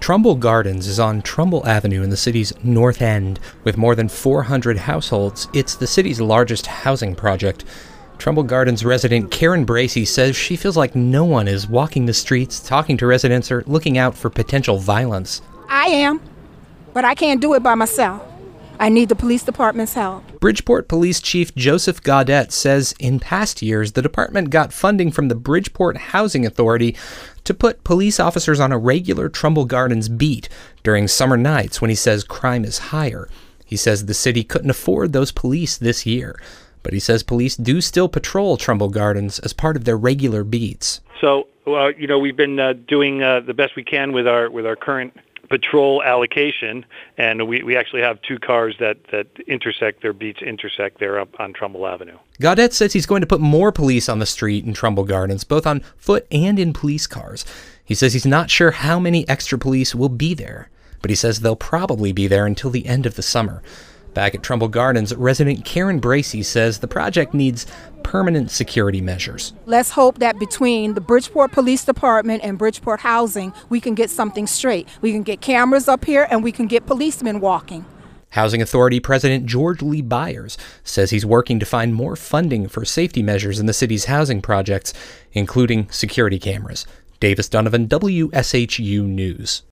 Trumbull Gardens is on Trumbull Avenue in the city's North End. With more than 400 households, it's the city's largest housing project. Trumbull Gardens resident Karen Bracey says she feels like no one is walking the streets, talking to residents, or looking out for potential violence. I am, but I can't do it by myself. I need the police department's help. Bridgeport Police Chief Joseph Gaudette says in past years, the department got funding from the Bridgeport Housing Authority to put police officers on a regular Trumbull Gardens beat during summer nights when he says crime is higher. He says the city couldn't afford those police this year, but he says police do still patrol Trumbull Gardens as part of their regular beats. So, we've been doing the best we can with our current patrol allocation, and we actually have two cars that intersect, their beats intersect there up on Trumbull Avenue. Gaudette says he's going to put more police on the street in Trumbull Gardens, both on foot and in police cars. He says he's not sure how many extra police will be there, but he says they'll probably be there until the end of the summer. Back at Trumbull Gardens, resident Karen Bracey says the project needs permanent security measures. Let's hope that between the Bridgeport Police Department and Bridgeport Housing, we can get something straight. We can get cameras up here and we can get policemen walking. Housing Authority President George Lee Byers says he's working to find more funding for safety measures in the city's housing projects, including security cameras. Davis Donovan, WSHU News.